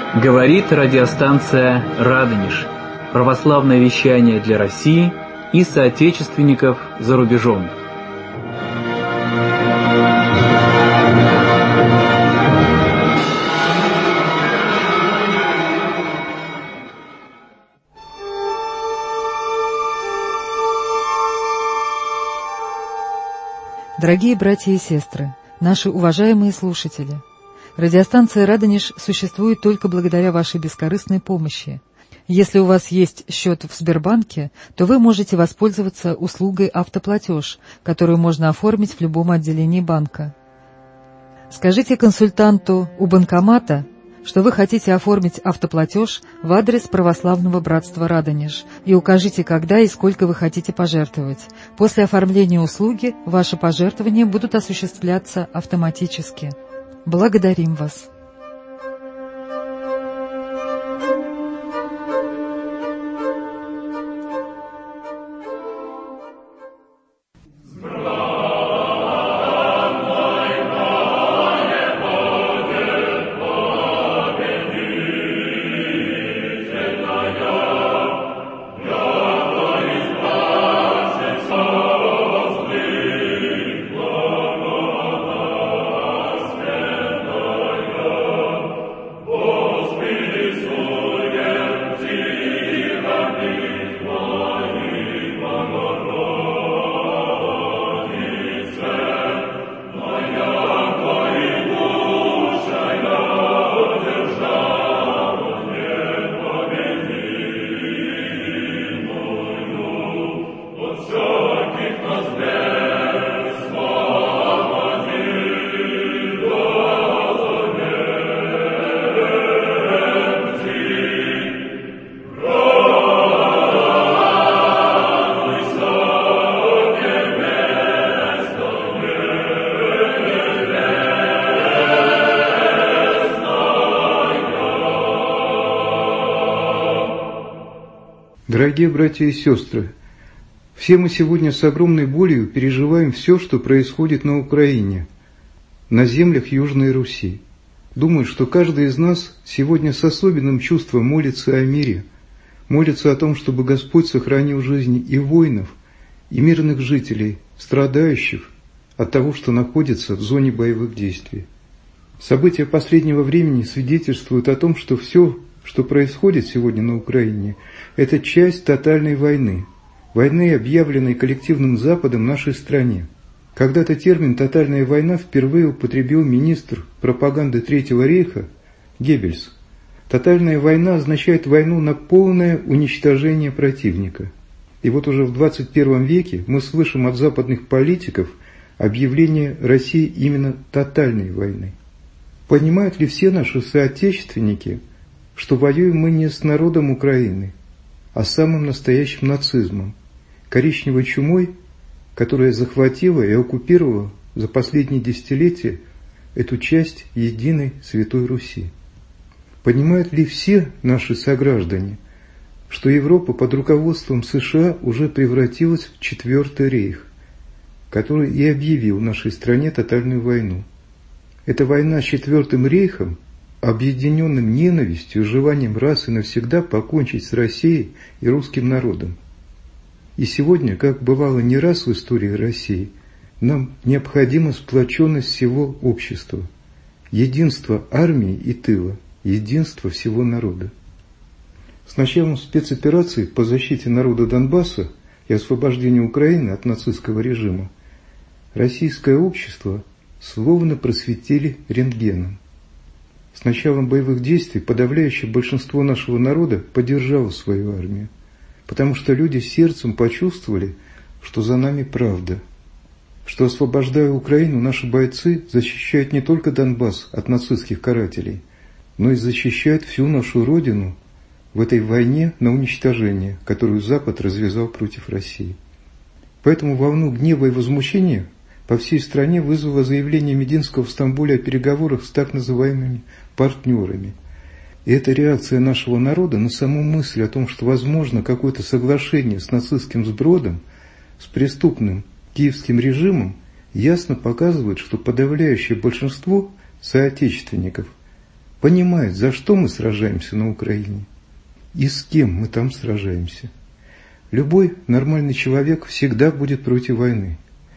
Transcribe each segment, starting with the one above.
Говорит радиостанция «Радонеж». Православное вещание для России и соотечественников за рубежом. Дорогие братья и сестры, наши уважаемые слушатели, радиостанция «Радонеж» существует только благодаря вашей бескорыстной помощи. Если у вас есть счет в Сбербанке, то вы можете воспользоваться услугой «Автоплатеж», которую можно оформить в любом отделении банка. Скажите консультанту у банкомата, что вы хотите оформить автоплатеж в адрес Православного братства «Радонеж», и укажите, когда и сколько вы хотите пожертвовать. После оформления услуги ваши пожертвования будут осуществляться автоматически. Благодарим вас. Дорогие братья и сестры, все мы сегодня с огромной болью переживаем все, что происходит на Украине, на землях Южной Руси. Думаю, что каждый из нас сегодня с особенным чувством молится о мире, молится о том, чтобы Господь сохранил жизни и воинов, и мирных жителей, страдающих от того, что находится в зоне боевых действий. События последнего времени свидетельствуют о том, что все, что происходит сегодня на Украине, это часть тотальной войны, войны, объявленной коллективным Западом нашей стране. Когда-то термин «тотальная война» впервые употребил министр пропаганды Третьего рейха Геббельс. Тотальная война означает войну на полное уничтожение противника. И вот уже в 21 веке мы слышим от западных политиков объявление России именно тотальной войны. Понимают ли все наши соотечественники, что воюем мы не с народом Украины, а с самым настоящим нацизмом, коричневой чумой, которая захватила и оккупировала за последние десятилетия эту часть единой Святой Руси? Понимают ли все наши сограждане, что Европа под руководством США уже превратилась в Четвертый рейх, который и объявил нашей стране тотальную войну? Эта война с Четвертым рейхом, объединенным ненавистью, желанием раз и навсегда покончить с Россией и русским народом. И сегодня, как бывало не раз в истории России, нам необходима сплоченность всего общества, единство армии и тыла, единство всего народа. С началом спецоперации по защите народа Донбасса и освобождению Украины от нацистского режима российское общество словно просветили рентгеном. С началом боевых действий подавляющее большинство нашего народа поддержало свою армию, потому что люди сердцем почувствовали, что за нами правда, что, освобождая Украину, наши бойцы защищают не только Донбасс от нацистских карателей, но и защищают всю нашу Родину в этой войне на уничтожение, которую Запад развязал против России. Поэтому волну гнева и возмущения по всей стране вызвало заявление Мединского в Стамбуле о переговорах с так называемыми партнерами. И это реакция нашего народа на саму мысль о том, что возможно какое-то соглашение с нацистским сбродом, с преступным киевским режимом, ясно показывает, что подавляющее большинство соотечественников понимают, за что мы сражаемся на Украине и с кем мы там сражаемся. Любой нормальный человек всегда будет против войны.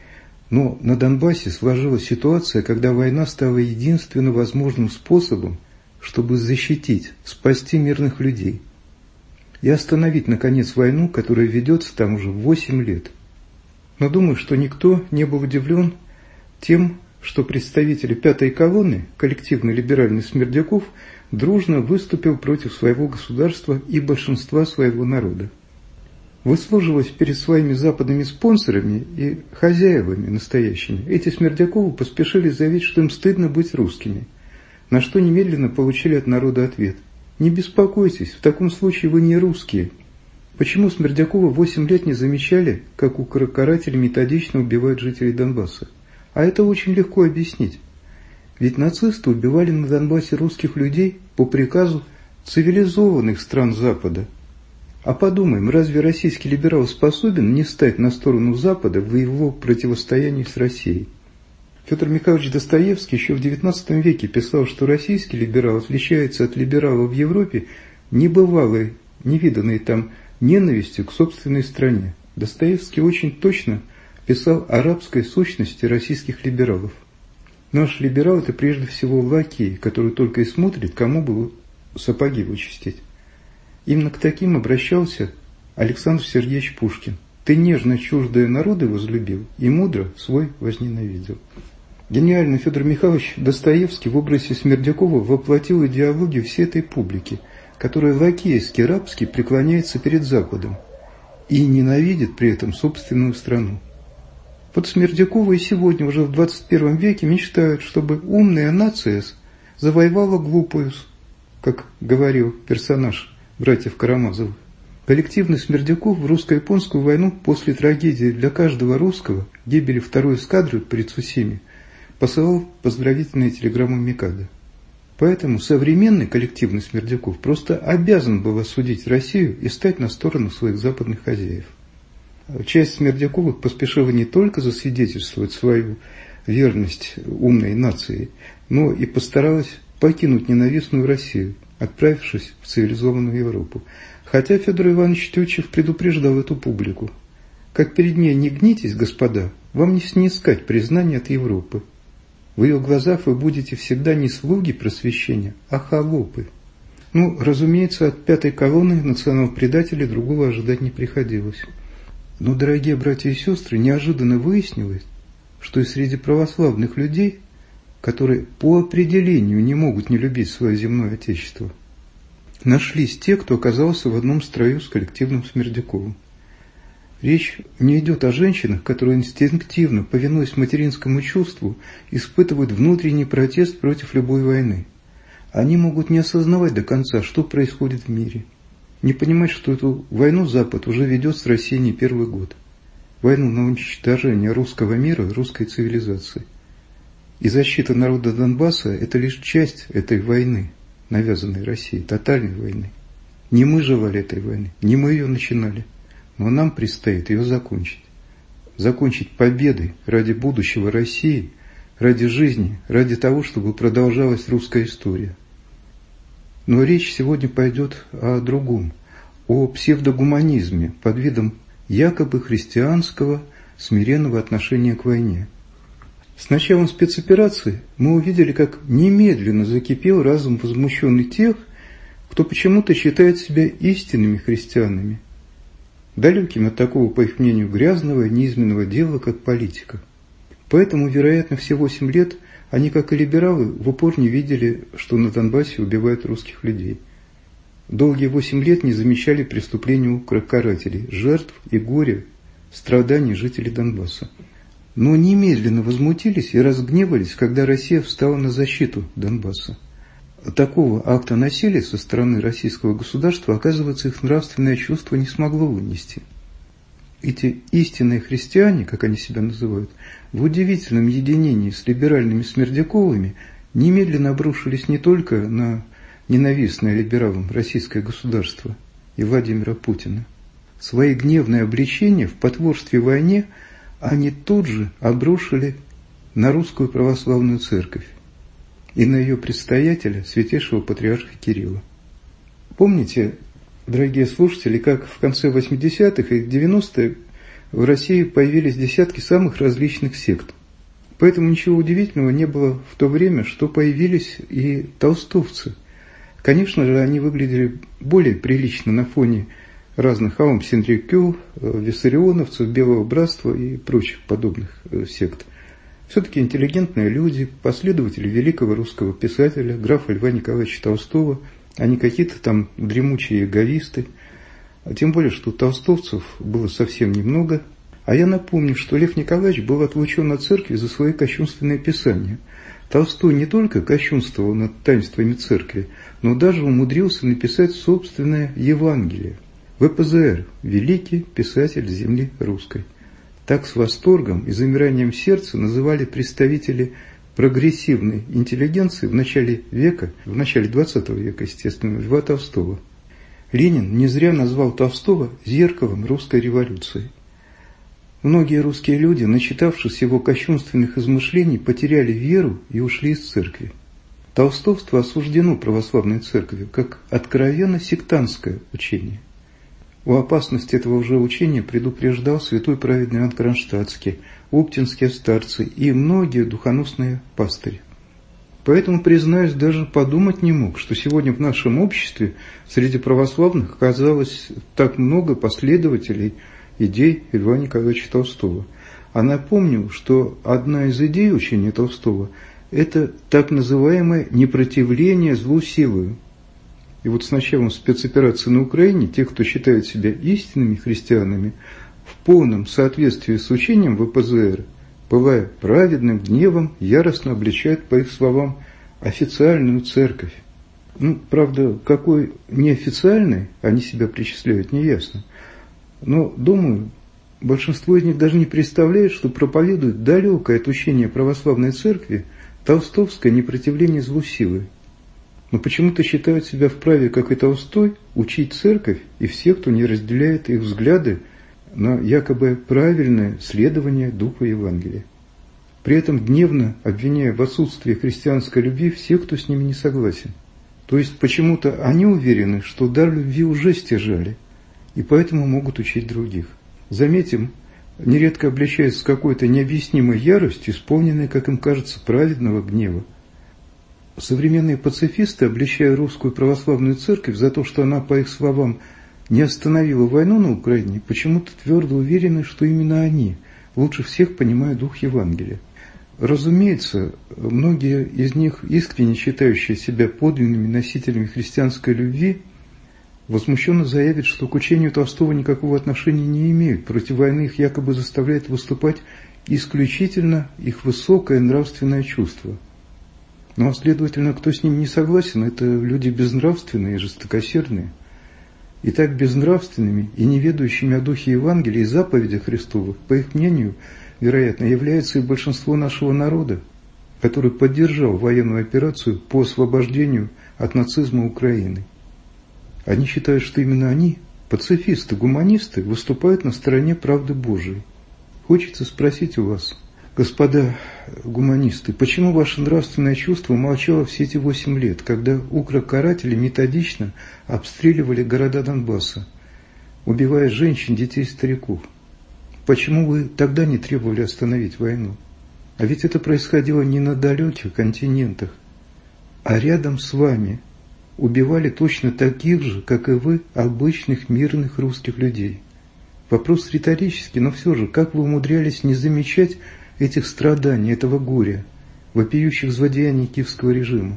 Но на Донбассе сложилась ситуация, когда война стала единственным возможным способом, чтобы защитить, спасти мирных людей и остановить, наконец, войну, которая ведется там уже 8 лет. Но думаю, что никто не был удивлен тем, что представители пятой колонны, коллективный либеральный Смердяков, дружно выступил против своего государства и большинства своего народа. Выслуживаясь перед своими западными спонсорами и хозяевами настоящими, эти Смердяковы поспешили заявить, что им стыдно быть русскими, на что немедленно получили от народа ответ: «Не беспокойтесь, в таком случае вы не русские». Почему Смердяковы 8 лет не замечали, как укрокаратели методично убивают жителей Донбасса? А это очень легко объяснить. Ведь нацисты убивали на Донбассе русских людей по приказу цивилизованных стран Запада. А подумаем, разве российский либерал способен не стать на сторону Запада в его противостоянии с Россией? Федор Михайлович Достоевский еще в XIX веке писал, что российский либерал отличается от либерала в Европе небывалой, невиданной там ненавистью к собственной стране. Достоевский очень точно писал о рабской сущности российских либералов. Наш либерал – это прежде всего лакей, который только и смотрит, кому бы сапоги вычистить. Именно к таким обращался Александр Сергеевич Пушкин. «Ты нежно чуждые народы возлюбил и мудро свой возненавидел». Гениально Федор Михайлович Достоевский в образе Смердякова воплотил идеологию всей этой публики, которая лакейски, рабски преклоняется перед Западом и ненавидит при этом собственную страну. Вот Смердяковы и сегодня, уже в 21 веке, мечтают, чтобы умная нация завоевала глупую, как говорил персонаж братьев Карамазовых. Коллективный Смердяков в русско-японскую войну после трагедии для каждого русского, гибели второй эскадры при Цусиме, посылал поздравительные телеграммы Микадо. Поэтому современный коллективный Смердяков просто обязан был осудить Россию и стать на сторону своих западных хозяев. Часть Смердяковых поспешила не только засвидетельствовать свою верность умной нации, но и постаралась покинуть ненавистную Россию, отправившись в цивилизованную Европу. Хотя Федор Иванович Тютчев предупреждал эту публику: как перед ней не гнитесь, господа, вам не снискать признания от Европы. В ее глазах вы будете всегда не слуги просвещения, а холопы. Ну, разумеется, от пятой колонны национал-предателей другого ожидать не приходилось. Но, дорогие братья и сестры, неожиданно выяснилось, что и среди православных людей, которые по определению не могут не любить свое земное отечество, нашлись те, кто оказался в одном строю с коллективным Смердяковым. Речь не идет о женщинах, которые инстинктивно, повинуясь материнскому чувству, испытывают внутренний протест против любой войны. Они могут не осознавать до конца, что происходит в мире, не понимать, что эту войну Запад уже ведет с Россией не первый год. Войну на уничтожение русского мира, русской цивилизации. И защита народа Донбасса – это лишь часть этой войны, навязанной Россией, тотальной войны. Не мы желали этой войны, не мы ее начинали. Но нам предстоит ее закончить. Закончить победой ради будущего России, ради жизни, ради того, чтобы продолжалась русская история. Но речь сегодня пойдет о другом, о псевдогуманизме под видом якобы христианского смиренного отношения к войне. С началом спецоперации мы увидели, как немедленно закипел разум возмущенный тех, кто почему-то считает себя истинными христианами, далекими от такого, по их мнению, грязного и низменного дела, как политика. Поэтому, вероятно, все 8 лет они, как и либералы, в упор не видели, что на Донбассе убивают русских людей. Долгие 8 лет не замечали преступлений укрокарателей, жертв и горя, страданий жителей Донбасса. Но немедленно возмутились и разгневались, когда Россия встала на защиту Донбасса. Такого акта насилия со стороны российского государства, оказывается, их нравственное чувство не смогло вынести. Эти истинные христиане, как они себя называют, в удивительном единении с либеральными Смердяковыми немедленно обрушились не только на ненавистное либералам российское государство и Владимира Путина. Свои гневные обличения в потворстве войне они тут же обрушили на русскую православную церковь. и на ее предстоятеля, святейшего патриарха Кирилла. Помните, дорогие слушатели, как в конце 80-х и 90-х в России появились десятки самых различных сект. Поэтому ничего удивительного не было в то время, что появились и толстовцы. Конечно же, они выглядели более прилично на фоне разных Аум-Синрикю, виссарионовцев, Белого Братства и прочих подобных сект. Все-таки интеллигентные люди, последователи великого русского писателя, графа Льва Николаевича Толстого, а не какие-то там дремучие эгоисты. А тем более, что толстовцев было совсем немного. А я напомню, что Лев Николаевич был отлучен от церкви за свои кощунственные писания. Толстой не только кощунствовал над таинствами церкви, но даже умудрился написать собственное Евангелие. ВПЗР – великий писатель земли русской. Так с восторгом и замиранием сердца называли представители прогрессивной интеллигенции в начале века, в начале 20 века, естественно, Льва Толстого. Ленин не зря назвал Толстого зеркалом русской революции. Многие русские люди, начитавшись его кощунственных измышлений, потеряли веру и ушли из церкви. Толстовство осуждено православной церковью как откровенно сектантское учение. О опасности этого уже учения предупреждал святой праведный Иоанн Кронштадтский, оптинские старцы и многие духоносные пастыри. Поэтому, признаюсь, даже подумать не мог, что сегодня в нашем обществе среди православных оказалось так много последователей идей Льва Николаевича Толстого. А напомню, что одна из идей учения Толстого – это так называемое непротивление злу силою. И вот с началом спецоперации на Украине те, кто считают себя истинными христианами, в полном соответствии с учением ВПЗР, пылая праведным гневом, яростно обличают, по их словам, официальную церковь. Правда, какой неофициальной они себя причисляют, неясно. Но, думаю, большинство из них даже не представляет, что проповедуют далекое от учения православной церкви толстовское непротивление злу силы. Но почему-то считают себя вправе, как и Толстой, учить церковь и всех, кто не разделяет их взгляды на якобы правильное следование Духа Евангелия. При этом гневно обвиняя в отсутствии христианской любви всех, кто с ними не согласен. То есть почему-то они уверены, что дар любви уже стяжали, и поэтому могут учить других. Заметим, нередко обличаясь с какой-то необъяснимой яростью, исполненной, как им кажется, праведного гнева. Современные пацифисты, обличая русскую православную церковь за то, что она, по их словам, не остановила войну на Украине, почему-то твердо уверены, что именно они лучше всех понимают дух Евангелия. Разумеется, многие из них, искренне считающие себя подлинными носителями христианской любви, возмущенно заявят, что к учению Толстого никакого отношения не имеют, против войны их якобы заставляет выступать исключительно их высокое нравственное чувство. Ну а следовательно, кто с ним не согласен, это люди безнравственные и жестокосердные. И так безнравственными и неведающими о духе Евангелия и заповедях Христовых, по их мнению, вероятно, является и большинство нашего народа, который поддержал военную операцию по освобождению от нацизма Украины. Они считают, что именно они, пацифисты, гуманисты, выступают на стороне правды Божией. Хочется спросить у вас, господа гуманисты, почему ваше нравственное чувство молчало все эти 8 лет, когда укрокаратели методично обстреливали города Донбасса, убивая женщин, детей, стариков? Почему вы тогда не требовали остановить войну? А ведь это происходило не на далеких континентах, а рядом с вами. Убивали точно таких же, как и вы, обычных мирных русских людей. Вопрос риторический, но все же, как вы умудрялись не замечать этих страданий, этого горя, вопиющих злодеяний киевского режима?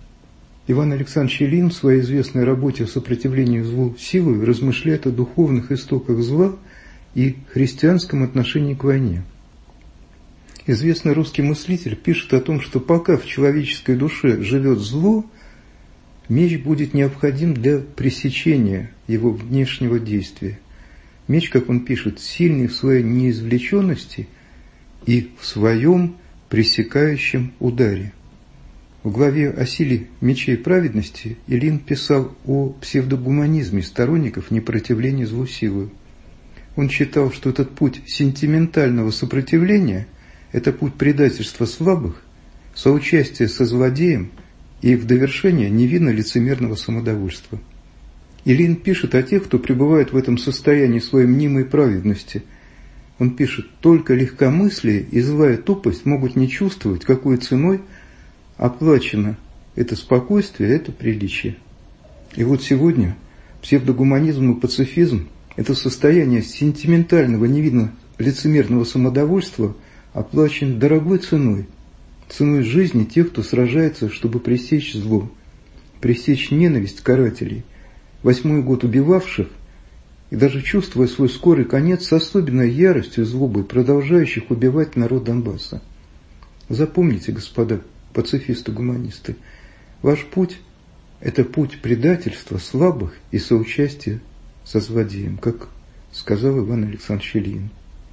Иван Александрович Ильин в своей известной работе о сопротивлении злу силой размышляет о духовных истоках зла и христианском отношении к войне. Известный русский мыслитель пишет о том, что пока в человеческой душе живет зло, меч будет необходим для пресечения его внешнего действия. Меч, как он пишет, сильный в своей неизвлеченности и в своем пресекающем ударе. В главе о силе мечей праведности Ильин писал о псевдогуманизме сторонников непротивления злу силы. Он считал, что этот путь сентиментального сопротивления – это путь предательства слабых соучастие со злодеем и в довершение невинно лицемерного самодовольства. Ильин пишет о тех, кто пребывает в этом состоянии своей мнимой праведности. Он пишет: «Только легкомыслие и злая тупость могут не чувствовать, какой ценой оплачено это спокойствие, это приличие». И вот сегодня псевдогуманизм и пацифизм – это состояние сентиментального, невинно лицемерного самодовольства оплачен дорогой ценой, ценой жизни тех, кто сражается, чтобы пресечь зло, пресечь ненависть карателей, 8-й год убивавших и даже чувствуя свой скорый конец с особенной яростью и злобой, продолжающих убивать народ Донбасса. Запомните, господа пацифисты-гуманисты, ваш путь – это путь предательства слабых и соучастия со злодеем, как сказал Иван Александрович Ильин.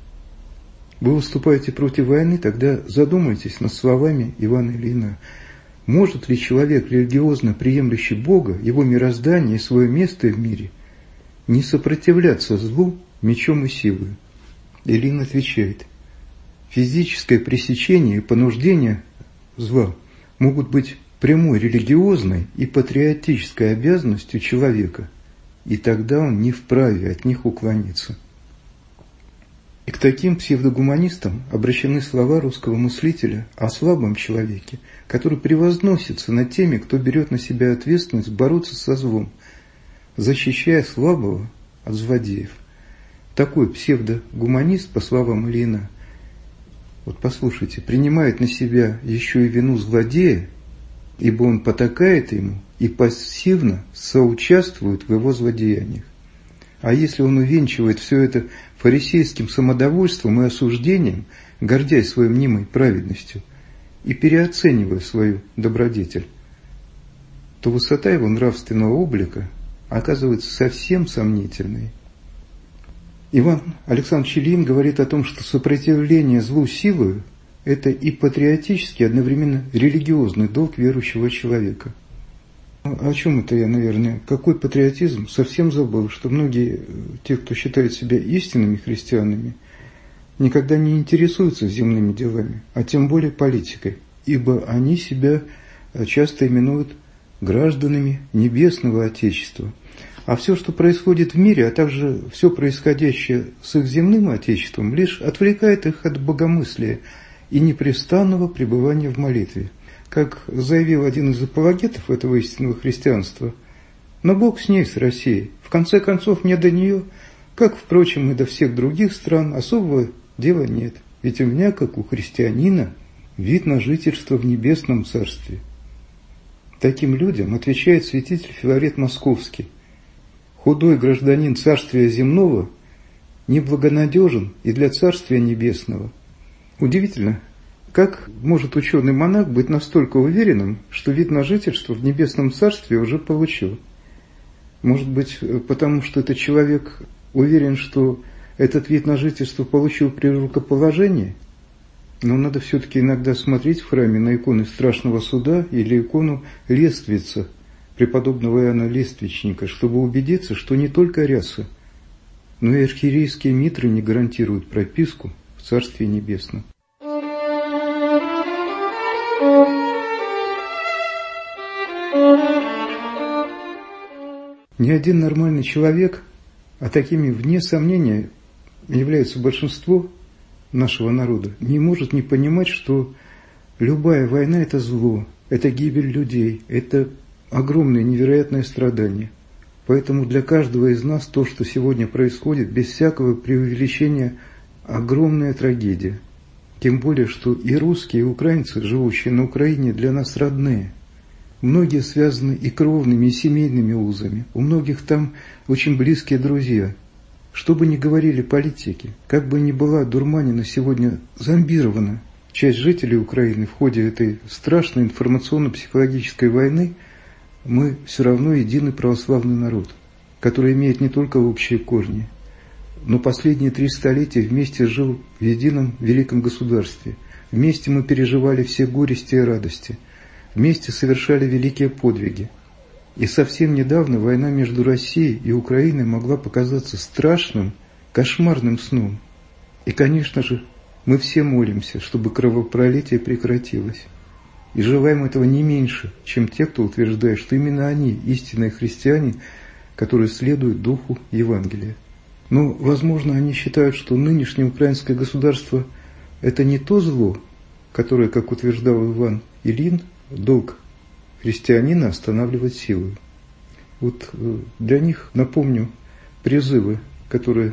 Вы выступаете против войны, тогда задумайтесь над словами Ивана Ильина. Может ли человек, религиозно приемлющий Бога, его мироздание и свое место в мире, не сопротивляться злу мечом и силой? Ильин отвечает: физическое пресечение и понуждение зла могут быть прямой религиозной и патриотической обязанностью человека, и тогда он не вправе от них уклониться. И к таким псевдогуманистам обращены слова русского мыслителя о слабом человеке, который превозносится над теми, кто берет на себя ответственность бороться со злом, защищая слабого от злодеев. Такой псевдогуманист, по словам Ильина, вот послушайте, принимает на себя еще и вину злодея, ибо он потакает ему и пассивно соучаствует в его злодеяниях. А если он увенчивает все это фарисейским самодовольством и осуждением, гордясь своей мнимой праведностью и переоценивая свою добродетель, то высота его нравственного облика оказывается совсем сомнительной. Иван Александрович Ильин говорит о том, что сопротивление злу силою – это и патриотический, одновременно религиозный долг верующего человека. О чем это я, наверное? Какой патриотизм? Совсем забыл, что многие, те, кто считают себя истинными христианами, никогда не интересуются земными делами, а тем более политикой, ибо они себя часто именуют гражданами Небесного Отечества. А все, что происходит в мире, а также все происходящее с их земным Отечеством, лишь отвлекает их от богомыслия и непрестанного пребывания в молитве. Как заявил один из апологетов этого истинного христианства: «Но Бог с ней, с Россией. В конце концов, мне до нее, как, впрочем, и до всех других стран, особого дела нет. Ведь у меня, как у христианина, вид на жительство в небесном царстве». Таким людям отвечает святитель Филарет Московский: «Худой гражданин царствия земного неблагонадежен и для царствия небесного». Удивительно, как может ученый-монах быть настолько уверенным, что вид на жительство в небесном царстве уже получил? Может быть, потому что этот человек уверен, что этот вид на жительство получил при рукоположении? Но надо все-таки иногда смотреть в храме на иконы Страшного Суда или икону Лествица, преподобного Иоанна Лествичника, чтобы убедиться, что не только ряса, но и архиерейские митры не гарантируют прописку в Царстве Небесном. Ни один нормальный человек, а такими вне сомнения является большинство нашего народа, не может не понимать, что любая война – это зло, это гибель людей, это огромное невероятное страдание. Поэтому для каждого из нас то, что сегодня происходит, без всякого преувеличения, огромная трагедия. Тем более, что и русские, и украинцы, живущие на Украине, для нас родные. Многие связаны и кровными, и семейными узами. У многих там очень близкие друзья. Что бы ни говорили политики, как бы ни была дурманена сегодня, зомбирована часть жителей Украины в ходе этой страшной информационно-психологической войны, мы все равно единый православный народ, который имеет не только общие корни, но последние 3 столетия вместе жил в едином великом государстве. Вместе мы переживали все горести и радости. Вместе совершали великие подвиги. И совсем недавно война между Россией и Украиной могла показаться страшным, кошмарным сном. И, конечно же, мы все молимся, чтобы кровопролитие прекратилось. И желаем этого не меньше, чем те, кто утверждает, что именно они истинные христиане, которые следуют духу Евангелия. Но, возможно, они считают, что нынешнее украинское государство – это не то зло, которое, как утверждал Иван Ильин, долг христианина останавливать силой. Вот для них, напомню, призывы, которые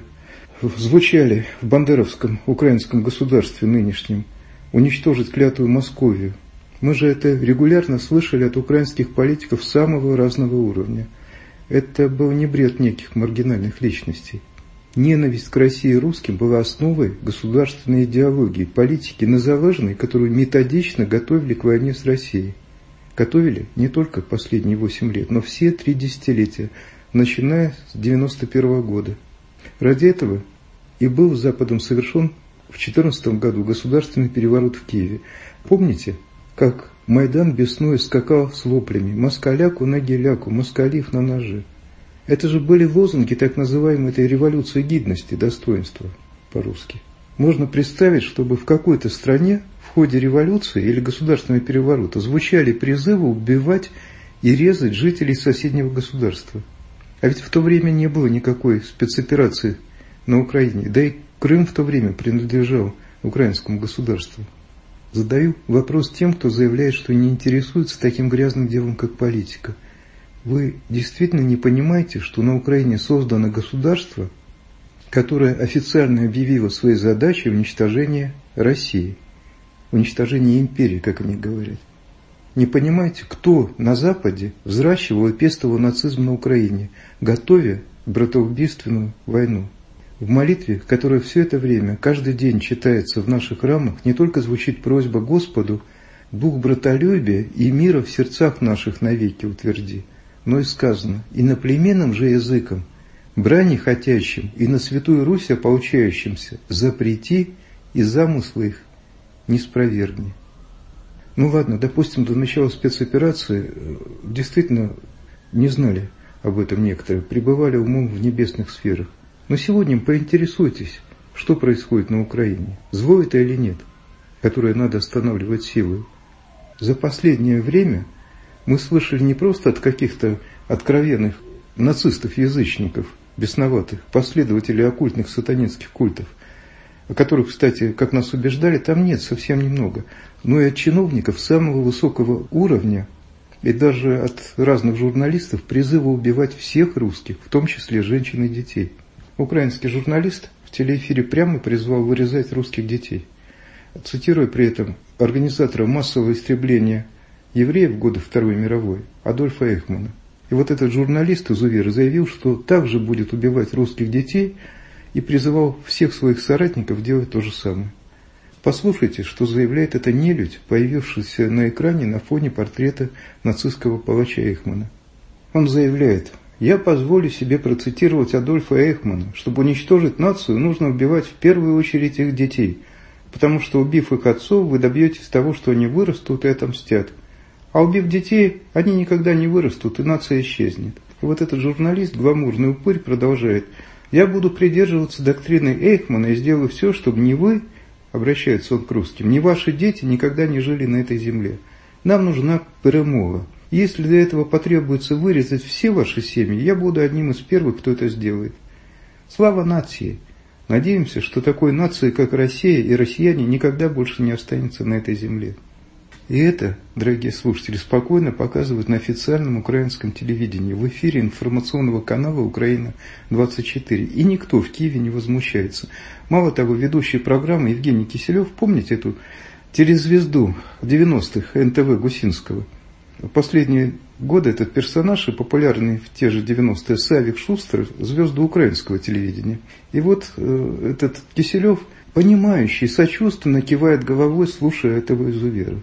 звучали в бандеровском украинском государстве нынешнем, уничтожить клятую Московию. Мы же это регулярно слышали от украинских политиков самого разного уровня. Это был не бред неких маргинальных личностей. Ненависть к России и русским была основой государственной идеологии, политики Незалежной, которую методично готовили к войне с Россией. Готовили не только последние 8 лет, но все 3 десятилетия, начиная с 1991 года. Ради этого и был Западом совершен в 2014 году государственный переворот в Киеве. Помните, как Майдан беснуя скакал с воплями «Москаляку на геляку, москалив на ножи». Это же были лозунги так называемой этой революции гидности, достоинства по-русски. Можно представить, чтобы в какой-то стране в ходе революции или государственного переворота звучали призывы убивать и резать жителей соседнего государства. А ведь в то время не было никакой спецоперации на Украине, да и Крым в то время принадлежал украинскому государству. Задаю вопрос тем, кто заявляет, что не интересуется таким грязным делом, как политика. Вы действительно не понимаете, что на Украине создано государство, которое официально объявило своей задачей уничтожение России, уничтожение империи, как они говорят? Не понимаете, кто на Западе взращивал и пестовал нацизм на Украине, готовя братоубийственную войну? В молитве, которая все это время, каждый день читается в наших храмах, не только звучит просьба Господу «Дух братолюбия и мира в сердцах наших навеки утверди», но и сказано «Иноплеменным же языком, брани хотящим и на Святую Русь ополчающимся, запрети и замыслы их не спровергни». Ну ладно, допустим, до начала спецоперации действительно не знали об этом некоторые, пребывали умом в небесных сферах. Но сегодня поинтересуйтесь, что происходит на Украине, зло это или нет, которое надо останавливать силой. За последнее время мы слышали не просто от каких-то откровенных нацистов-язычников, бесноватых, последователей оккультных сатанинских культов, о которых, кстати, как нас убеждали, там нет, совсем немного, но и от чиновников самого высокого уровня, и даже от разных журналистов призывы убивать всех русских, в том числе женщин и детей. Украинский журналист в телеэфире прямо призвал вырезать русских детей, цитируя при этом организатора массового истребления евреев в годы Второй мировой Адольфа Эйхмана. И вот этот журналист изувер заявил, что также будет убивать русских детей, и призывал всех своих соратников делать то же самое. Послушайте, что заявляет эта нелюдь, появившаяся на экране на фоне портрета нацистского палача Эйхмана. Он заявляет: «Я позволю себе процитировать Адольфа Эйхмана. Чтобы уничтожить нацию, нужно убивать в первую очередь их детей, потому что, убив их отцов, вы добьетесь того, что они вырастут и отомстят. А убив детей, они никогда не вырастут, и нация исчезнет». И вот этот журналист, гламурный упырь, продолжает: «Я буду придерживаться доктрины Эйхмана и сделаю все, чтобы ни вы, обращается он к русским, ни ваши дети никогда не жили на этой земле. Нам нужна перемога. Если для этого потребуется вырезать все ваши семьи, я буду одним из первых, кто это сделает. Слава нации! Надеемся, что такой нации, как Россия и россияне, никогда больше не останется на этой земле». И это, дорогие слушатели, спокойно показывают на официальном украинском телевидении в эфире информационного канала «Украина-24». И никто в Киеве не возмущается. Мало того, ведущий программы Евгений Киселев, помните эту телезвезду 90-х НТВ Гусинского? В последние годы этот персонаж, и популярный в те же 90-е Савик Шустер, звезда украинского телевидения. И вот этот Киселев, понимающий, сочувственно кивает головой, слушая этого изувера.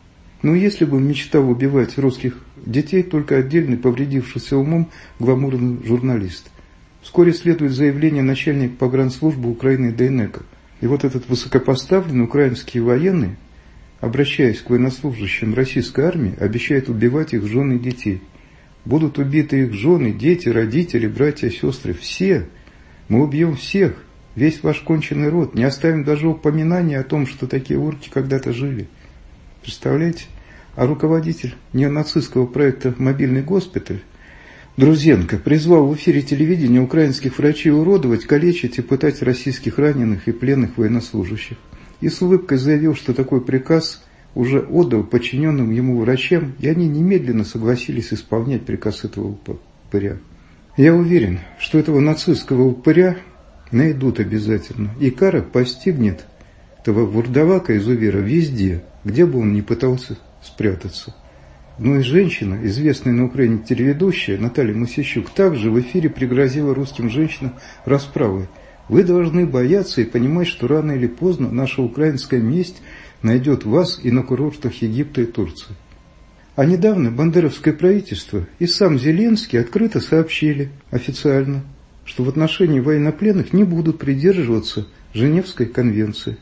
Но если бы мечтал убивать русских детей только отдельный, повредившийся умом гламурный журналист. Вскоре следует заявление начальника погранслужбы Украины Дейнека. И вот этот высокопоставленный украинский военный, обращаясь к военнослужащим российской армии, обещает убивать их жен и детей. Будут убиты их жены, дети, родители, братья, сестры. Все. Мы убьем всех. Весь ваш конченый род. Не оставим даже упоминания о том, что такие урки когда-то жили. Представляете? А руководитель неонацистского проекта «Мобильный госпиталь» Друзенко призвал в эфире телевидения украинских врачей уродовать, калечить и пытать российских раненых и пленных военнослужащих. И с улыбкой заявил, что такой приказ уже отдал подчиненным ему врачам, и они немедленно согласились исполнять приказ этого упыря. Я уверен, что этого нацистского упыря найдут обязательно, и кара постигнет этого вурдалака-изувера везде, где бы он ни пытался спрятаться. Но и женщина, известная на Украине телеведущая Наталья Мосищук, также в эфире пригрозила русским женщинам расправой. Вы должны бояться и понимать, что рано или поздно наша украинская месть найдет вас и на курортах Египта и Турции. А недавно бандеровское правительство и сам Зеленский открыто сообщили официально, что в отношении военнопленных не будут придерживаться Женевской конвенции.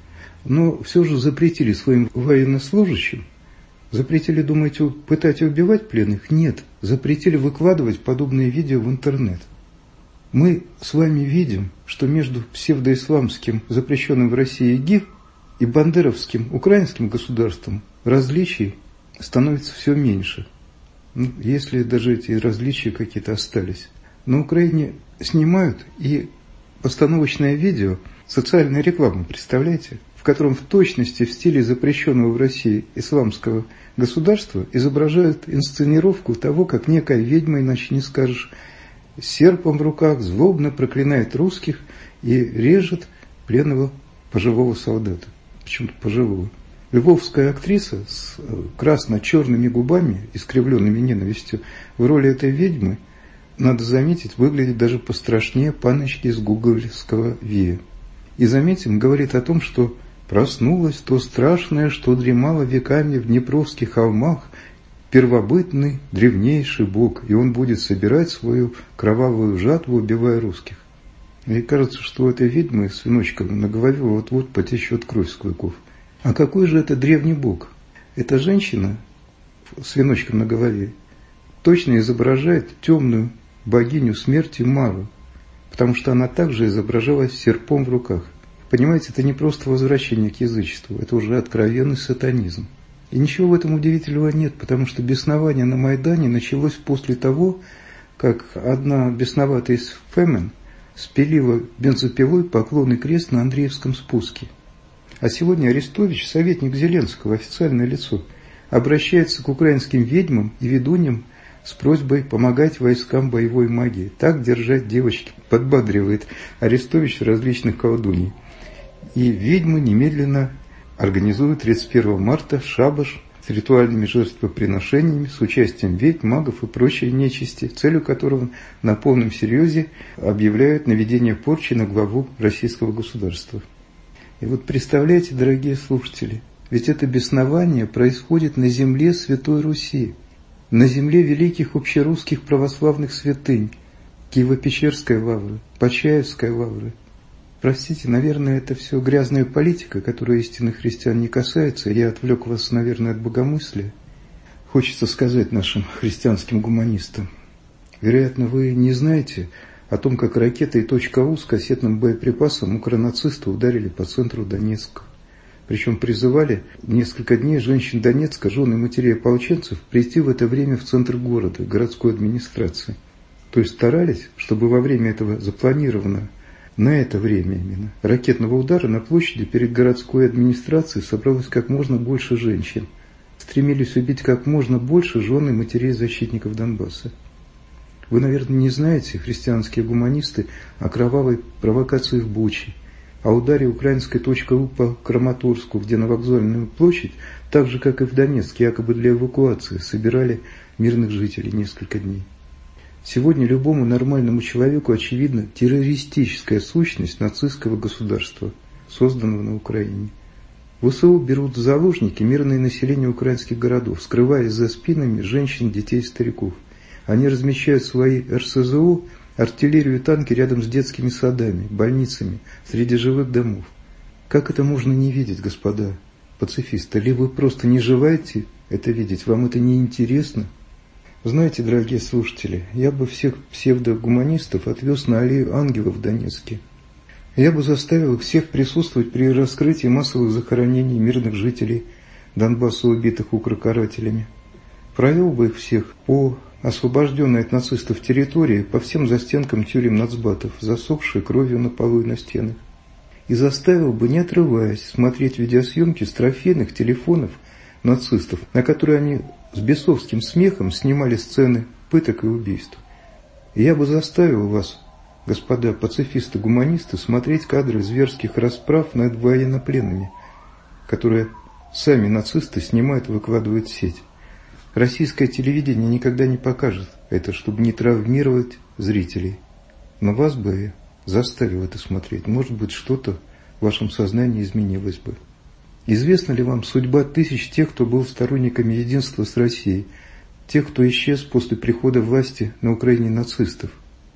Но все же запретили своим военнослужащим. Запретили, думаете, пытать и убивать пленных? Нет, запретили выкладывать подобные видео в интернет. Мы с вами видим, что между псевдоисламским, запрещенным в России ИГИЛ, и бандеровским украинским государством различий становится все меньше. Если даже эти различия какие-то остались. На Украине снимают и постановочное видео, социальная реклама, представляете? В котором в точности в стиле запрещенного в России исламского государства изображают инсценировку того, как некая ведьма, иначе не скажешь, с серпом в руках злобно проклинает русских и режет пленного пожилого солдата. Почему-то пожилого. Львовская актриса с красно-черными губами, искривленными ненавистью, в роли этой ведьмы, надо заметить, выглядит даже пострашнее паночки из гоголевского Вия. И, заметим, говорит о том, что проснулось то страшное, что дремало веками в Днепровских холмах, первобытный, древнейший бог, и он будет собирать свою кровавую жатву, убивая русских. Мне кажется, что у этой ведьмы с веночком на голове вот-вот потечет кровь с клыков. А какой же это древний бог? Эта женщина с веночком на голове точно изображает темную богиню смерти Мару, потому что она также изображалась с серпом в руках. Понимаете, это не просто возвращение к язычеству, это уже откровенный сатанизм. И ничего в этом удивительного нет, потому что беснование на Майдане началось после того, как одна бесноватая из Фемен спилила бензопилой поклонный крест на Андреевском спуске. А сегодня Арестович, советник Зеленского, официальное лицо, обращается к украинским ведьмам и ведуньям с просьбой помогать войскам боевой магии. Так держать девочки, подбадривает Арестович различных колдуней. И ведьмы немедленно организуют 31 марта шабаш с ритуальными жертвоприношениями, с участием ведьм, магов и прочей нечисти, целью которого на полном серьезе объявляют наведение порчи на главу российского государства. И вот представляете, дорогие слушатели, ведь это беснование происходит на земле Святой Руси, на земле великих общерусских православных святынь, Киево-Печерской лавры, Почаевской лавры. Простите, наверное, это все грязная политика, которая истинных христиан не касается. Я отвлек вас, наверное, от богомыслия. Хочется сказать нашим христианским гуманистам. Вероятно, вы не знаете о том, как ракетой .У с кассетным боеприпасом укронацисты ударили по центру Донецка. Причем призывали несколько дней женщин Донецка, жен и матерей ополченцев, прийти в это время в центр города, городской администрации. То есть старались, чтобы во время этого запланированного, на это время именно, ракетного удара на площади перед городской администрацией собралось как можно больше женщин. Стремились убить как можно больше жен и матерей защитников Донбасса. Вы, наверное, не знаете, христианские гуманисты, о кровавой провокации в Буче, о ударе украинской .У по Краматорску, где на вокзальную площадь, так же, как и в Донецке, якобы для эвакуации, собирали мирных жителей несколько дней. Сегодня любому нормальному человеку очевидна террористическая сущность нацистского государства, созданного на Украине. ВСУ берут в заложники мирное население украинских городов, скрываясь за спинами женщин, детей и стариков. Они размещают свои РСЗО, артиллерию и танки рядом с детскими садами, больницами, среди живых домов. Как это можно не видеть, господа пацифисты? Либо вы просто не желаете это видеть, вам это не интересно? Знаете, дорогие слушатели, я бы всех псевдогуманистов отвез на аллею ангелов в Донецке. Я бы заставил их всех присутствовать при раскрытии массовых захоронений мирных жителей Донбасса, убитых укрокарателями. Провел бы их всех по освобожденной от нацистов территории, по всем застенкам тюрем нацбатов, засохшей кровью на полу и на стенах. И заставил бы, не отрываясь, смотреть видеосъемки с трофейных телефонов нацистов, на которые они с бесовским смехом снимали сцены пыток и убийств. И я бы заставил вас, господа пацифисты-гуманисты, смотреть кадры зверских расправ над военнопленными, которые сами нацисты снимают и выкладывают в сеть. Российское телевидение никогда не покажет это, чтобы не травмировать зрителей. Но вас бы я заставил это смотреть. Может быть, что-то в вашем сознании изменилось бы. Известна ли вам судьба тысяч тех, кто был сторонниками единства с Россией, тех, кто исчез после прихода власти на Украине нацистов?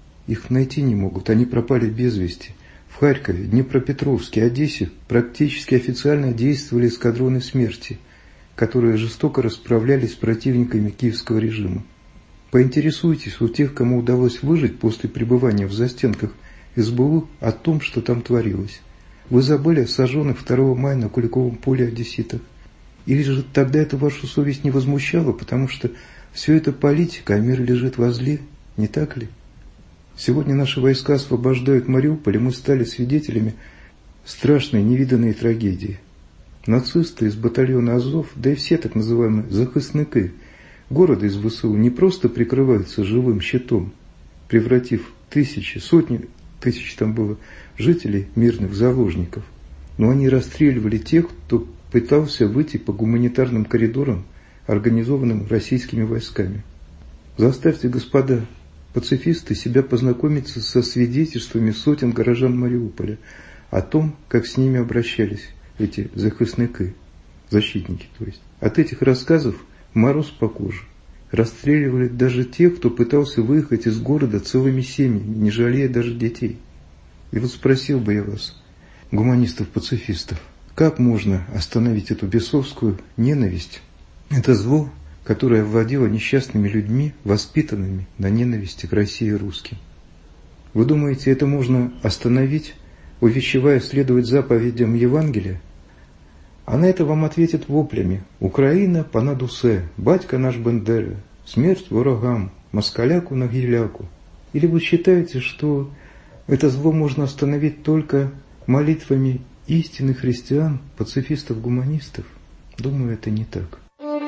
Их найти не могут, они пропали без вести. В Харькове, Днепропетровске, Одессе практически официально действовали эскадроны смерти, которые жестоко расправлялись с противниками киевского режима. Поинтересуйтесь у тех, кому удалось выжить после пребывания в застенках СБУ, о том, что там творилось. Вы забыли о сожженных 2 мая на Куликовом поле одесситах? Или же тогда это вашу совесть не возмущало, потому что все это политика, а мир лежит возле, не так ли? Сегодня наши войска освобождают Мариуполь, и мы стали свидетелями страшной невиданной трагедии. Нацисты из батальона Азов, да и все так называемые захисники города из ВСУ не просто прикрываются живым щитом, превратив тысячи, сотни тысяч там было жителей мирных в заложников, но они расстреливали тех, кто пытался выйти по гуманитарным коридорам, организованным российскими войсками. Заставьте, господа пацифисты, себя познакомиться со свидетельствами сотен горожан Мариуполя о том, как с ними обращались эти захисники, защитники, то есть. От этих рассказов мороз по коже. Расстреливали даже тех, кто пытался выехать из города целыми семьями, не жалея даже детей. И вот спросил бы я вас, гуманистов-пацифистов, как можно остановить эту бесовскую ненависть, это зло, которое овладело несчастными людьми, воспитанными на ненависти к России и русским? Вы думаете, это можно остановить, увещевая следовать заповедям Евангелия? А на это вам ответят воплями: «Украина понад усе, батька наш Бендера, смерть ворогам, москаляку на гиляку». Или вы считаете, что это зло можно остановить только молитвами истинных христиан, пацифистов-гуманистов? Думаю, это не так.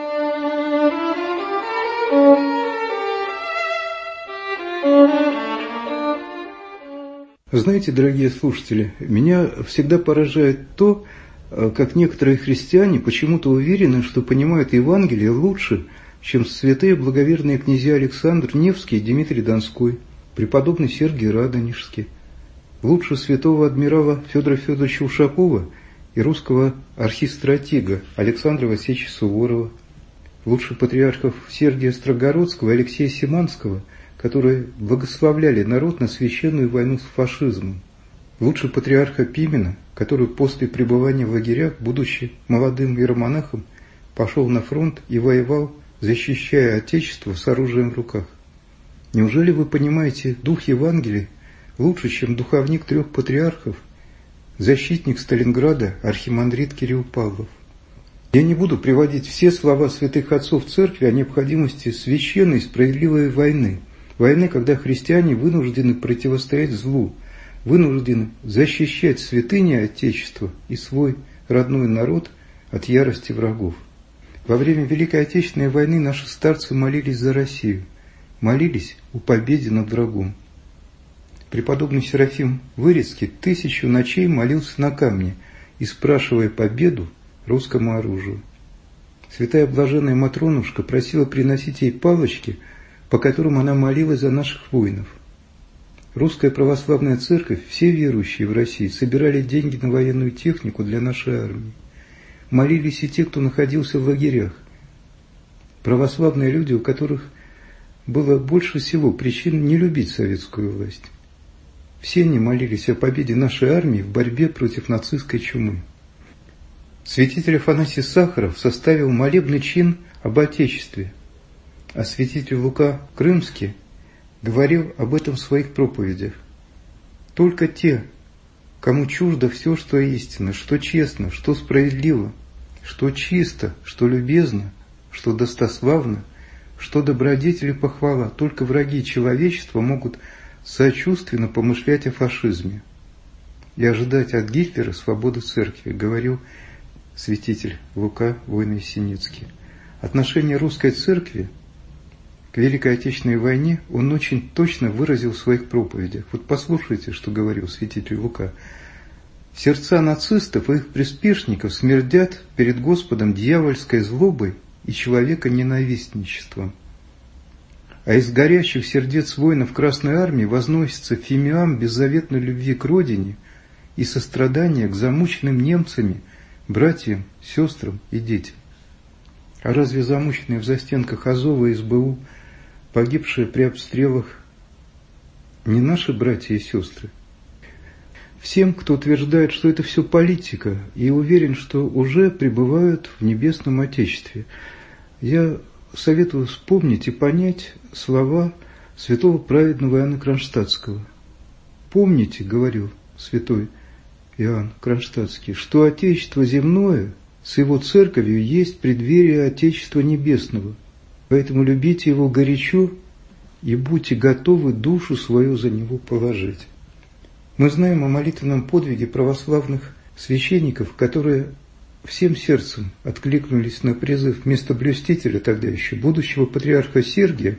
Знаете, дорогие слушатели, меня всегда поражает то, как некоторые христиане почему-то уверены, что понимают Евангелие лучше, чем святые благоверные князья Александр Невский и Дмитрий Донской, преподобный Сергий Радонежский, лучше святого адмирала Федора Федоровича Ушакова и русского архистратига Александра Васильевича Суворова, лучше патриархов Сергия Строгородского и Алексея Симанского, которые благословляли народ на священную войну с фашизмом, лучше патриарха Пимена, который после пребывания в лагерях, будучи молодым иеромонахом, пошел на фронт и воевал, защищая Отечество с оружием в руках. Неужели вы понимаете дух Евангелия лучше, чем духовник 3 патриархов, защитник Сталинграда, архимандрит Кирилл Павлов? Я не буду приводить все слова святых отцов церкви о необходимости священной и справедливой войны, когда христиане вынуждены противостоять злу, вынуждены защищать святыни Отечества и свой родной народ от ярости врагов. Во время Великой Отечественной войны наши старцы молились за Россию, молились о победе над врагом. Преподобный Серафим Вырицкий 1000 ночей молился на камне, и спрашивая победу русскому оружию. Святая блаженная Матронушка просила приносить ей палочки, по которым она молилась за наших воинов. Русская православная церковь, все верующие в России, собирали деньги на военную технику для нашей армии. Молились и те, кто находился в лагерях. Православные люди, у которых было больше всего причин не любить советскую власть. Все они молились о победе нашей армии в борьбе против нацистской чумы. Святитель Афанасий Сахаров составил молебный чин об Отечестве, а святитель Лука Крымский говорил об этом в своих проповедях. Только те, кому чуждо все, что истинно, что честно, что справедливо, что чисто, что любезно, что достославно, что добродетель и похвала. Только враги человечества могут сочувственно помышлять о фашизме и ожидать от Гитлера свободы церкви, говорил святитель Лука Войно-Ясенецкий. Отношение русской церкви к Великой Отечественной войне он очень точно выразил в своих проповедях. Вот послушайте, что говорил святитель Лука. «Сердца нацистов и их приспешников смердят перед Господом дьявольской злобой и человеконенавистничеством. А из горящих сердец воинов Красной Армии возносится фимиам беззаветной любви к родине и сострадания к замученным немцами, братьям, сестрам и детям. А разве замученные в застенках Азова и СБУ, погибшие при обстрелах, не наши братья и сестры? Всем, кто утверждает, что это все политика, и уверен, что уже пребывают в небесном Отечестве, я советую вспомнить и понять слова святого праведного Иоанна Кронштадтского. «Помните, — говорил святой Иоанн Кронштадтский, — что Отечество земное с его церковью есть преддверие Отечества Небесного, поэтому любите его горячо и будьте готовы душу свою за него положить». Мы знаем о молитвенном подвиге православных священников, которые всем сердцем откликнулись на призыв местоблюстителя тогда еще, будущего патриарха Сергия,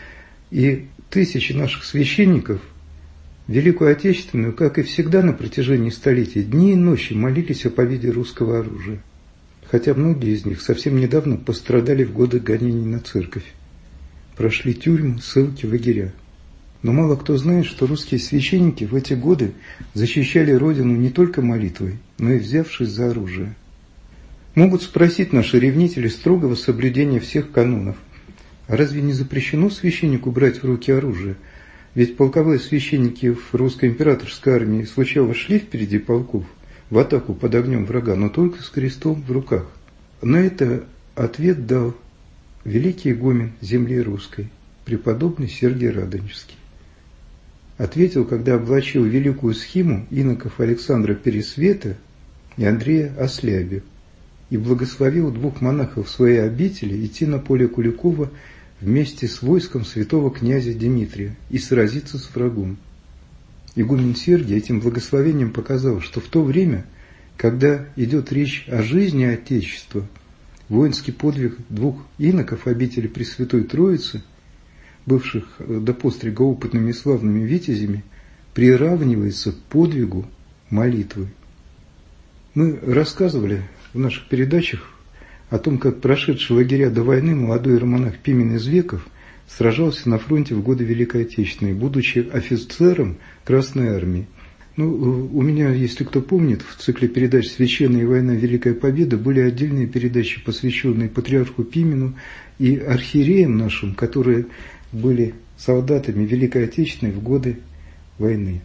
и тысячи наших священников Великую Отечественную, как и всегда на протяжении столетий, дни и ночи молились о победе русского оружия. Хотя многие из них совсем недавно пострадали в годы гонений на церковь, прошли тюрьмы, ссылки, лагеря. Но мало кто знает, что русские священники в эти годы защищали Родину не только молитвой, но и взявшись за оружие. Могут спросить наши ревнители строгого соблюдения всех канонов. А разве не запрещено священнику брать в руки оружие? Ведь полковые священники в русской императорской армии случайно шли впереди полков в атаку под огнем врага, но только с крестом в руках. На это ответ дал великий игумен земли русской, преподобный Сергий Радонежский. Ответил, когда облачил великую схиму иноков Александра Пересвета и Андрея Ослябия и благословил двух монахов своей обители идти на поле Куликова вместе с войском святого князя Дмитрия и сразиться с врагом. Игумен Сергий этим благословением показал, что в то время, когда идет речь о жизни Отечества, воинский подвиг двух иноков обители Пресвятой Троицы, бывших до пострига опытными и славными витязями, приравнивается к подвигу молитвы. Мы рассказывали в наших передачах о том, как прошедший лагеря до войны молодой иеромонах Пимен из Веков сражался на фронте в годы Великой Отечественной, будучи офицером Красной Армии. У меня, если кто помнит, в цикле передач «Священная война. Великая Победа» были отдельные передачи, посвященные патриарху Пимену и архиереям нашим, которые были солдатами Великой Отечественной в годы войны.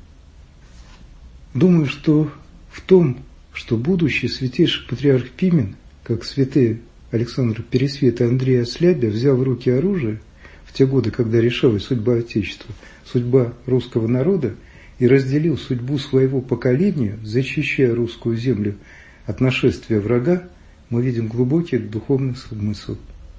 Думаю, что в том, что будущий святейший патриарх Пимен, как святые Александр Пересвет и Андрей Ослябия, взял в руки оружие в те годы, когда решалась судьба Отечества, судьба русского народа, и разделил судьбу своего поколения, защищая русскую землю от нашествия врага, мы видим глубокий духовный смысл.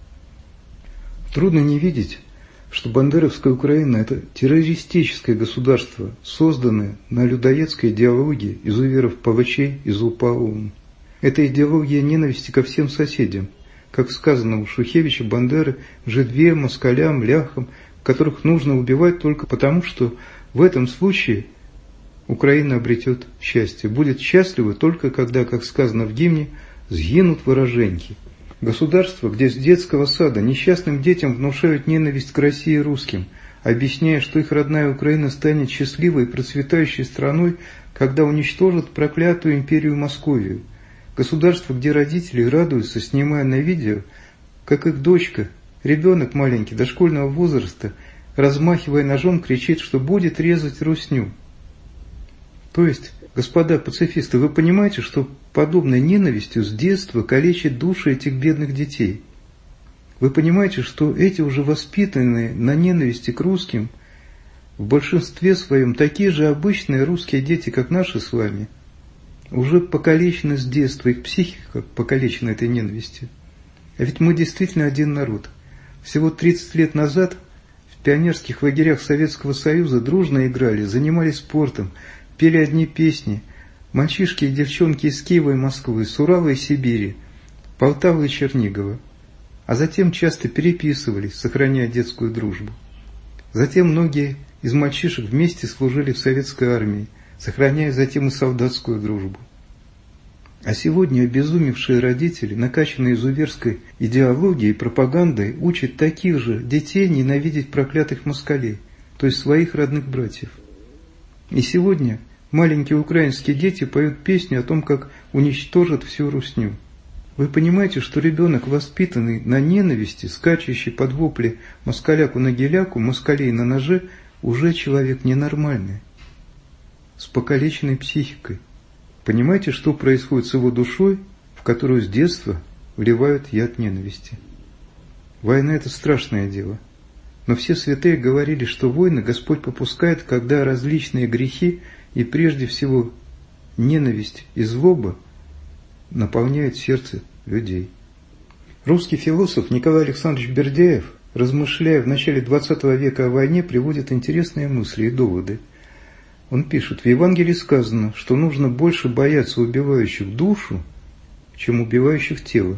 Трудно не видеть, что бандеровская Украина – это террористическое государство, созданное на людоедской идеологии изуверов палачей из УПА ОУН. Это идеология ненависти ко всем соседям, как сказано у Шухевича, Бандеры, жидве, москалям, ляхам, которых нужно убивать только потому, что в этом случае Украина обретет счастье. Будет счастлива только когда, как сказано в гимне, сгинут вороженьки. Государство, где с детского сада несчастным детям внушают ненависть к России и русским, объясняя, что их родная Украина станет счастливой и процветающей страной, когда уничтожат проклятую империю Московию. Государство, где родители радуются, снимая на видео, как их дочка, ребенок маленький, дошкольного возраста, размахивая ножом, кричит, что будет резать русню. То есть, господа пацифисты, вы понимаете, что подобной ненавистью с детства калечит души этих бедных детей? Вы понимаете, что эти уже воспитанные на ненависти к русским, в большинстве своем такие же обычные русские дети, как наши с вами, уже покалечены с детства, их психика покалечена этой ненавистью. А ведь мы действительно один народ. Всего 30 лет назад в пионерских лагерях Советского Союза дружно играли, занимались спортом, пели одни песни. Мальчишки и девчонки из Киева и Москвы, с Урала и Сибири, Полтавы и Чернигова. А затем часто переписывались, сохраняя детскую дружбу. Затем многие из мальчишек вместе служили в советской армии, сохраняя затем и солдатскую дружбу. А сегодня обезумевшие родители, накачанные изуверской идеологией и пропагандой, учат таких же детей ненавидеть проклятых москалей, то есть своих родных братьев. И сегодня маленькие украинские дети поют песни о том, как уничтожат всю русню. Вы понимаете, что ребенок, воспитанный на ненависти, скачущий под вопли москаляку на геляку, москалей на ноже, уже человек ненормальный, с покалеченной психикой. Понимаете, что происходит с его душой, в которую с детства вливают яд ненависти? Война – это страшное дело. Но все святые говорили, что войны Господь попускает, когда различные грехи и прежде всего ненависть и злоба наполняют сердце людей. Русский философ Николай Александрович Бердяев, размышляя в начале XX века о войне, приводит интересные мысли и доводы. Он пишет: в Евангелии сказано, что нужно больше бояться убивающих душу, чем убивающих тело.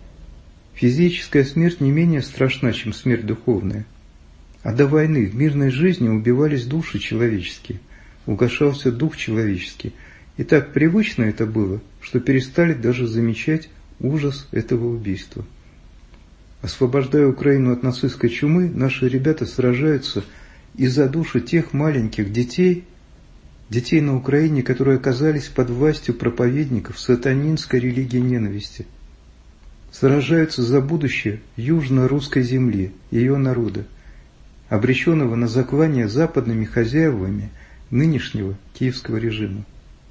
Физическая смерть не менее страшна, чем смерть духовная. А до войны в мирной жизни убивались души человеческие, угошался дух человеческий. И так привычно это было, что перестали даже замечать ужас этого убийства. Освобождая Украину от нацистской чумы, наши ребята сражаются и за души тех маленьких детей на Украине, которые оказались под властью проповедников сатанинской религии ненависти. Сражаются за будущее южно-русской земли, ее народа, обреченного на заклание западными хозяевами нынешнего киевского режима.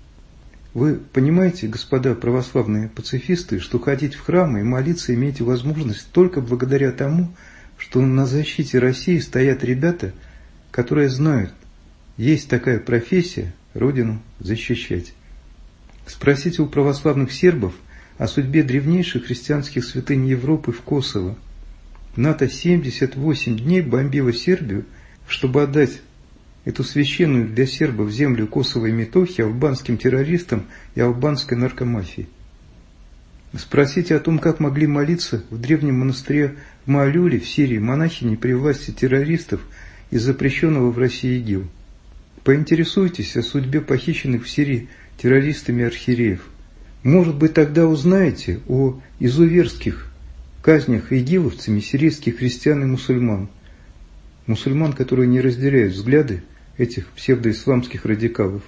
Вы понимаете, господа православные пацифисты, что ходить в храмы и молиться имеете возможность только благодаря тому, что на защите России стоят ребята, которые знают, есть такая профессия – Родину защищать. Спросите у православных сербов о судьбе древнейших христианских святынь Европы в Косово. НАТО 78 дней бомбило Сербию, чтобы отдать эту священную для сербов землю Косово и Метохи албанским террористам и албанской наркомафии. Спросите о том, как могли молиться в древнем монастыре в Маалюле в Сирии монахини при власти террористов и запрещенного в России ИГИЛ. Поинтересуйтесь о судьбе похищенных в Сирии террористами архиереев. Может быть, тогда узнаете о изуверских казнях игиловцами сирийских христиан и мусульман. Мусульман, которые не разделяют взгляды этих псевдоисламских радикалов.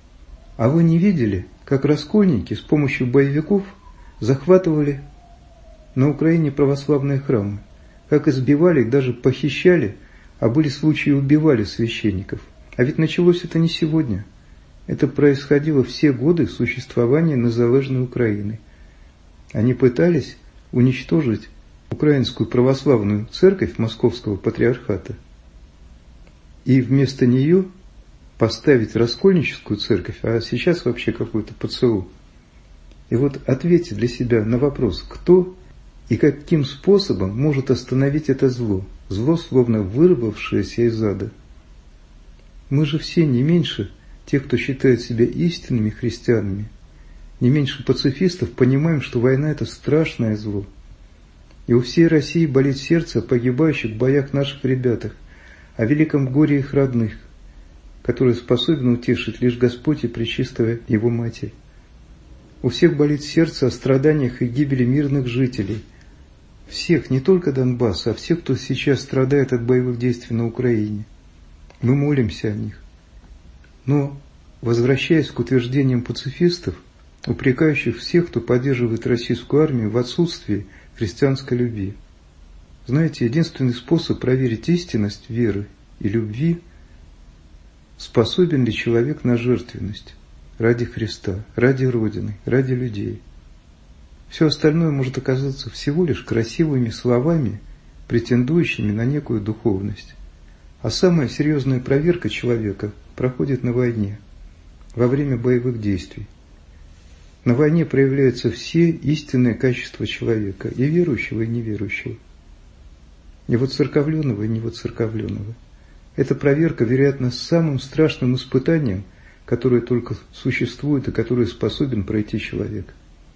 А вы не видели, как раскольники с помощью боевиков захватывали на Украине православные храмы, как избивали, даже похищали, а были случаи убивали священников. А ведь началось это не сегодня. Это происходило все годы существования незалежной Украины. Они пытались уничтожить Украинскую православную церковь Московского патриархата и вместо нее поставить раскольническую церковь, а сейчас вообще какую-то ПЦУ. И вот ответьте для себя на вопрос, кто и каким способом может остановить это зло, зло, словно вырвавшееся из ада. Мы же все не меньше тех, кто считает себя истинными христианами, не меньше пацифистов понимаем, что война – это страшное зло. И у всей России болит сердце о погибающих в боях наших ребятах, о великом горе их родных, которые способен утешить лишь Господь и Пречистая Его Матерь. У всех болит сердце о страданиях и гибели мирных жителей. Всех, не только Донбасса, а всех, кто сейчас страдает от боевых действий на Украине. Мы молимся о них. Но, возвращаясь к утверждениям пацифистов, упрекающих всех, кто поддерживает российскую армию в отсутствии христианской любви. Знаете, единственный способ проверить истинность веры и любви – способен ли человек на жертвенность ради Христа, ради Родины, ради людей. Все остальное может оказаться всего лишь красивыми словами, претендующими на некую духовность. А самая серьезная проверка человека проходит на войне, во время боевых действий. На войне проявляются все истинные качества человека, и верующего, и неверующего, и воцерковленного, и невоцерковленного. Эта проверка, вероятно, самым страшным испытанием, которое только существует и которое способен пройти человек.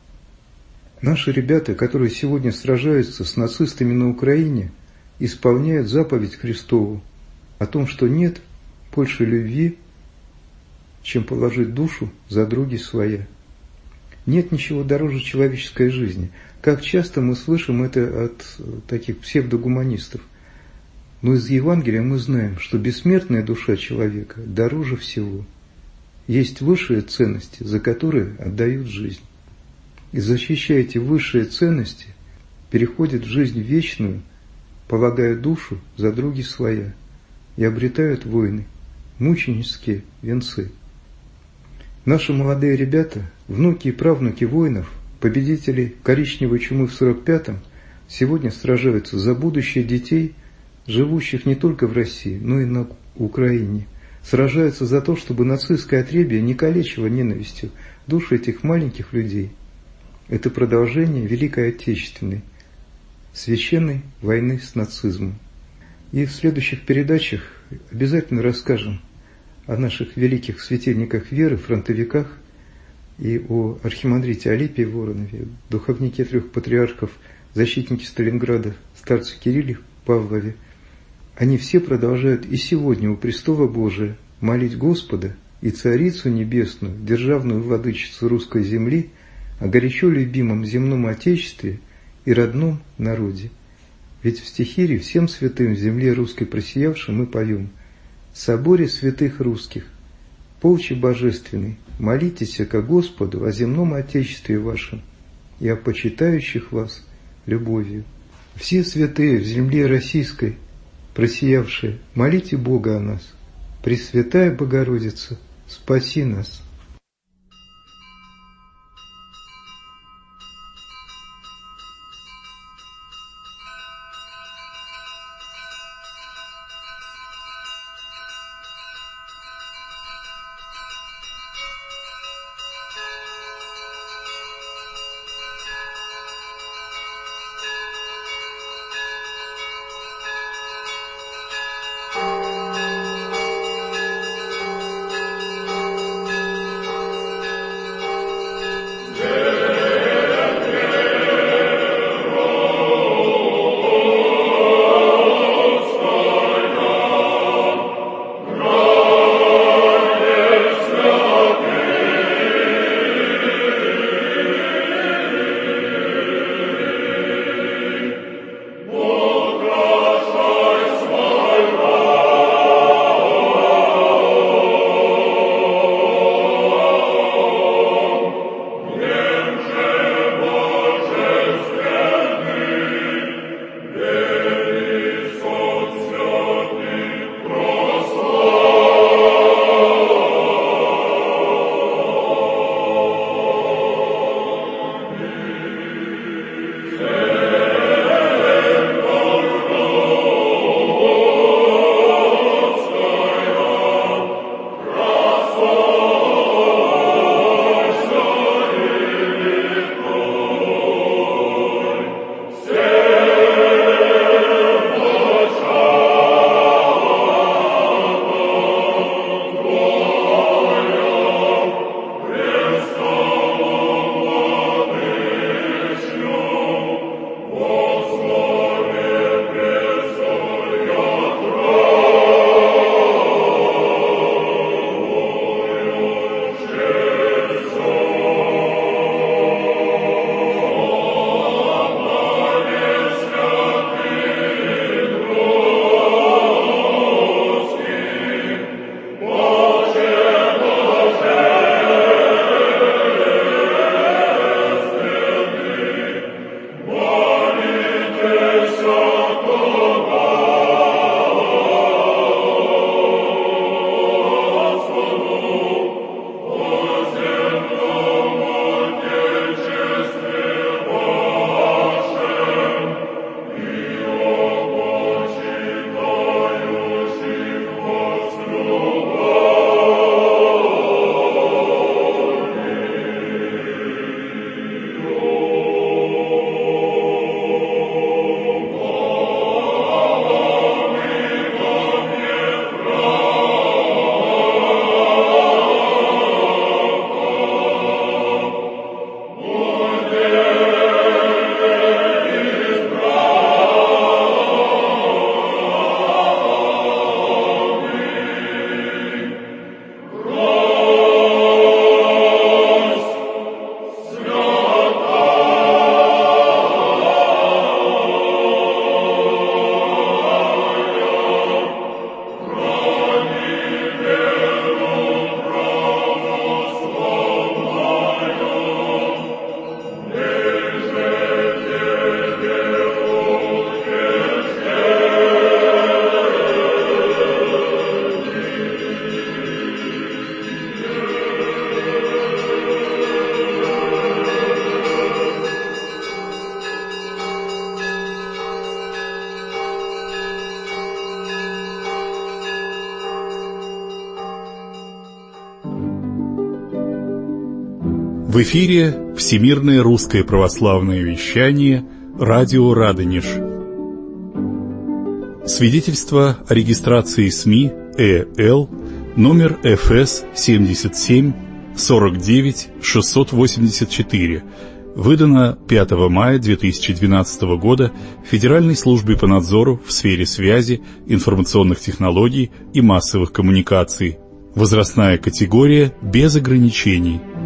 Наши ребята, которые сегодня сражаются с нацистами на Украине, исполняют заповедь Христову о том, что нет больше любви, чем положить душу за други своя. Нет ничего дороже человеческой жизни. Как часто мы слышим это от таких псевдогуманистов. Но из Евангелия мы знаем, что бессмертная душа человека дороже всего. Есть высшие ценности, за которые отдают жизнь. И защищая эти высшие ценности, переходят в жизнь вечную, полагая душу за други своя, и обретают войны, мученические венцы. Наши молодые ребята, внуки и правнуки воинов, победителей коричневой чумы в 45-м, сегодня сражаются за будущее детей, живущих не только в России, но и на Украине. Сражаются за то, чтобы нацистское отребье не калечило ненавистью души этих маленьких людей. Это продолжение Великой Отечественной, священной войны с нацизмом. И в следующих передачах обязательно расскажем о наших великих светильниках веры, фронтовиках, и о архимандрите Алипии Воронове, духовнике 3 патриархов, защитнике Сталинграда, старце Кирилле Павлове. Они все продолжают и сегодня у престола Божия молить Господа и Царицу Небесную, державную владычицу русской земли, о горячо любимом земном Отечестве и родном народе. Ведь в стихире «Всем святым в земле русской просиявшим» мы поем: «Соборе святых русских, полче божественный, молитесь ко Господу о земном Отечестве вашем и о почитающих вас любовью. Все святые в земле российской просиявшие, молите Бога о нас. Пресвятая Богородица, спаси нас». В эфире Всемирное русское православное вещание «Радио Радонеж». Свидетельство о регистрации СМИ ЭЛ номер ФС 77 49 684, выдано 5 мая 2012 года Федеральной службой по надзору в сфере связи, информационных технологий и массовых коммуникаций. Возрастная категория без ограничений.